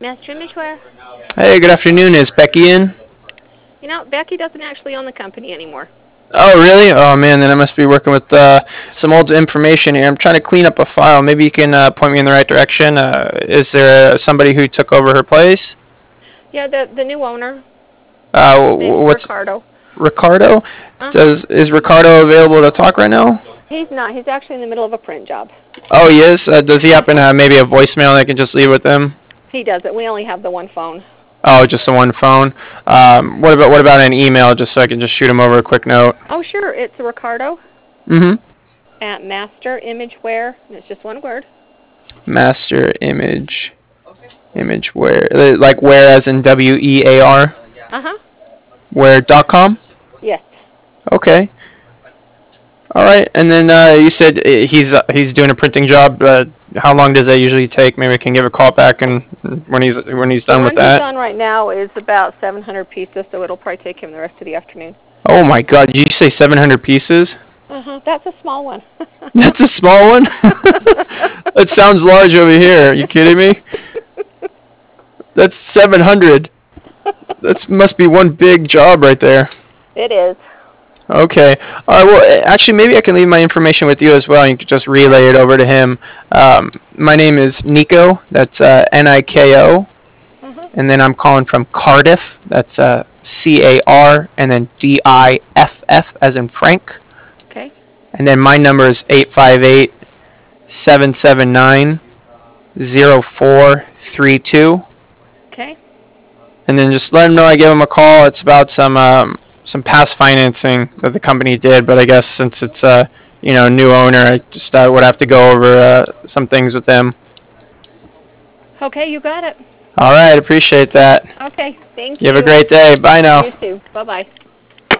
Master Imageware. Hey, good afternoon. Is Becky in? You know, Becky doesn't actually own the company anymore. Oh, really? Oh, man, then I must be working with some old information here. I'm trying to clean up a file. Maybe you can point me in the right direction. Is there somebody who took over her place? Yeah, the new owner. His name's What's Ricardo. Ricardo? Is Ricardo available to talk right now? He's not. He's actually in the middle of a print job. Oh, he is? Does he happen to have maybe a voicemail that I can just leave with him? He doesn't. We only have the one phone. Oh, just the one phone. What about an email, just so I can just shoot him over a quick note? Oh, sure. It's Ricardo Mm-hmm. at Master Imageware. And it's just one word. Master image where, like where as in WEAR, Uh-huh. where.com. Yes. Okay. All right. And then you said he's doing a printing job. How long does that usually take? Maybe I can give a call back and when he's done The with one he's that. done right now is about 700 pieces, so it'll probably take him the rest of the afternoon. Oh my God! Did you say 700 pieces? Uh-huh. That's a small one. That's a small one. That sounds large over here. Are you kidding me? That's 700. That must be one big job right there. It is. Okay. All right. Well, actually, maybe I can leave my information with you as well. You could just relay it over to him. My name is Nico. That's Niko. Uh-huh. And then I'm calling from Cardiff. That's CAR and then DIFF as in Frank. Okay. And then my number is 858-779-0432. Okay. And then just let him know I gave him a call. It's about some past financing that the company did, but I guess since it's new owner, I just would have to go over some things with them. Okay, you got it. All right, appreciate that. Okay, thank You you. have a great day. Bye now. You too. Bye-bye.